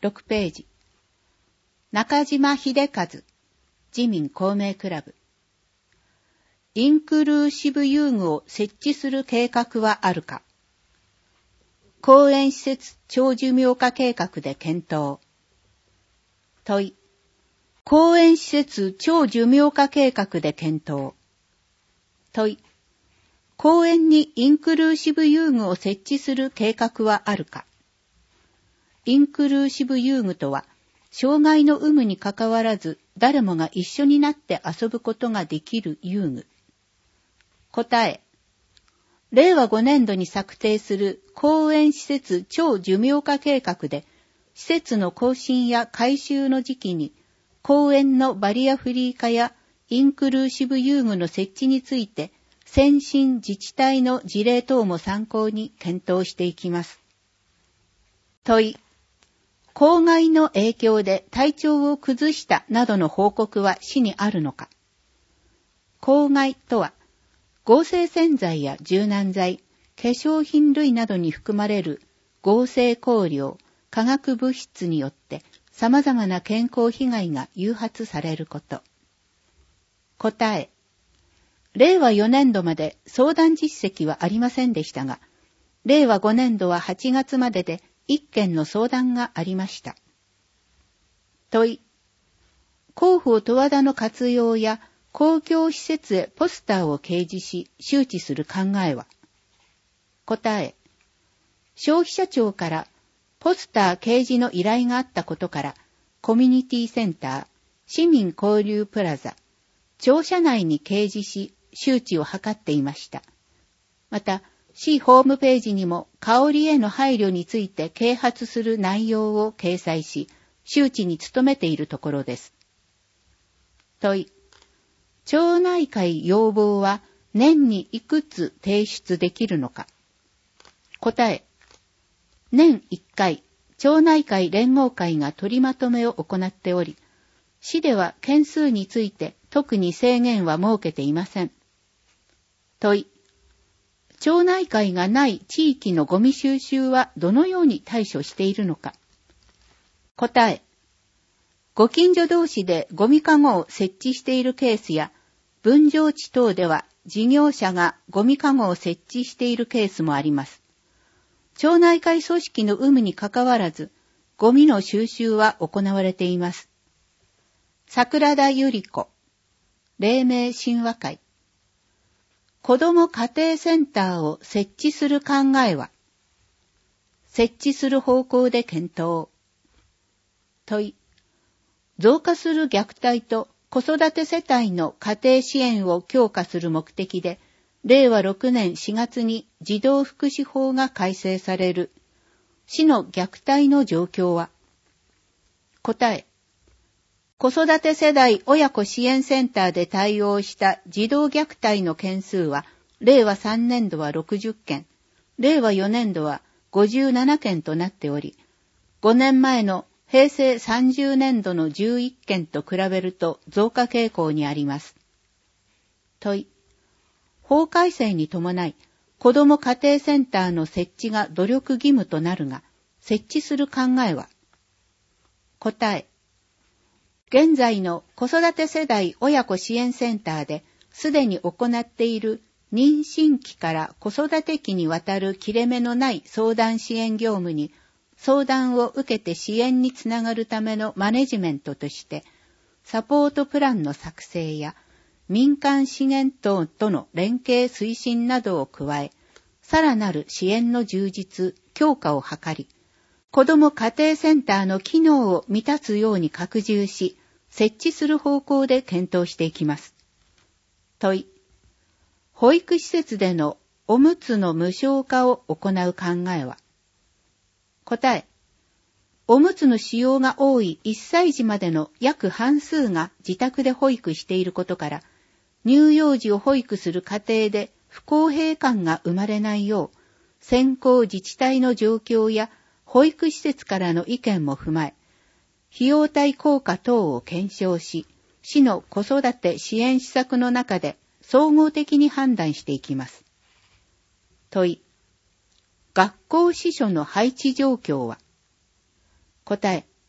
6ページ。中島秀和、自民公明クラブ。インクルーシブ遊具を設置する計画はあるか。公園施設長寿命化計画で検討。問い。公園施設長寿命化計画で検討。問い。公園にインクルーシブ遊具を設置する計画はあるか。インクルーシブ遊具とは、障害の有無にかかわらず誰もが一緒になって遊ぶことができる遊具。答え。令和5年度に策定する公園施設長寿命化計画で、施設の更新や改修の時期に、公園のバリアフリー化やインクルーシブ遊具の設置について、先進自治体の事例等も参考に検討していきます。問い。公害の影響で体調を崩したなどの報告は市にあるのか。公害とは、合成洗剤や柔軟剤、化粧品類などに含まれる合成香料、化学物質によって様々な健康被害が誘発されること。答え。令和4年度まで相談実績はありませんでしたが、令和5年度は8月までで1件の相談がありました。問い。広報十和田の活用や公共施設へポスターを掲示し周知する考えは。答え。消費者庁からポスター掲示の依頼があったことから、コミュニティセンター、市民交流プラザ、庁舎内に掲示し周知を図っていました。また、市ホームページにも香りへの配慮について啓発する内容を掲載し、周知に努めているところです。問い。町内会要望は年にいくつ提出できるのか。答え。年1回、町内会連合会が取りまとめを行っており、市では件数について特に制限は設けていません。問い。町内会がない地域のゴミ収集はどのように対処しているのか。答え。ご近所同士でゴミかごを設置しているケースや、分譲地等では事業者がゴミかごを設置しているケースもあります。町内会組織の有無にかかわらず、ゴミの収集は行われています。桜田由里子、黎明神話会。子ども家庭センターを設置する考えは、設置する方向で検討。問い。増加する虐待と子育て世帯の家庭支援を強化する目的で、令和6年4月に児童福祉法が改正される。市の虐待の状況は。答え。子育て世代親子支援センターで対応した児童虐待の件数は、令和3年度は60件、令和4年度は57件となっており、5年前の平成30年度の11件と比べると増加傾向にあります。問い。法改正に伴い、子ども家庭センターの設置が努力義務となるが、設置する考えは。答え。現在の子育て世代親子支援センターで、すでに行っている妊娠期から子育て期にわたる切れ目のない相談支援業務に、相談を受けて支援につながるためのマネジメントとして、サポートプランの作成や民間資源等との連携推進などを加え、さらなる支援の充実、強化を図り、子ども家庭センターの機能を満たすように拡充し、設置する方向で検討していきます。問い。保育施設でのおむつの無償化を行う考えは。答え。おむつの使用が多い1歳児までの約半数が自宅で保育していることから、乳幼児を保育する家庭で不公平感が生まれないよう、先行自治体の状況や保育施設からの意見も踏まえ、費用対効果等を検証し、市の子育て支援施策の中で総合的に判断していきます。問い。学校司書の配置状況は。答え。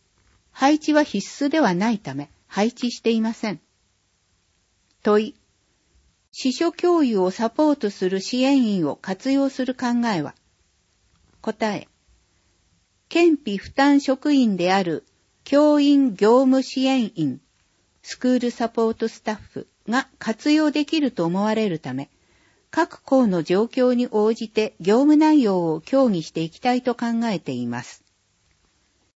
配置は必須ではないため配置していません。問い、司書教諭をサポートする支援員を活用する考えは？答え、県費負担職員である教員業務支援員、スクールサポートスタッフが活用できると思われるため、各校の状況に応じて業務内容を協議していきたいと考えています。